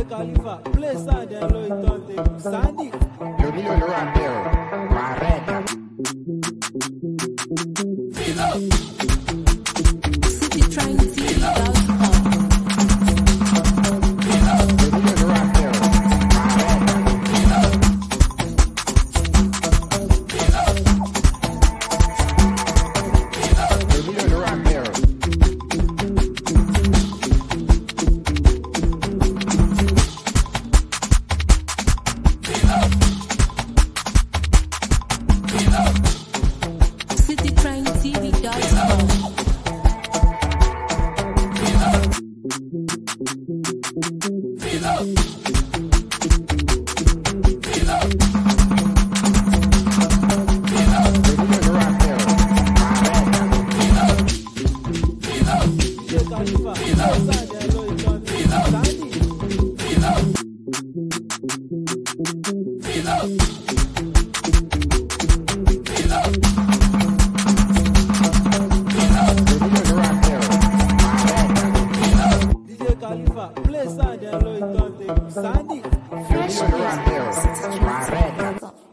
Khalifa, play sound and low it turntable. Sandy. Domino lo rapero, Marreta. Play sound and low it turntable. Sandy. Domino lo rapero, Marreta.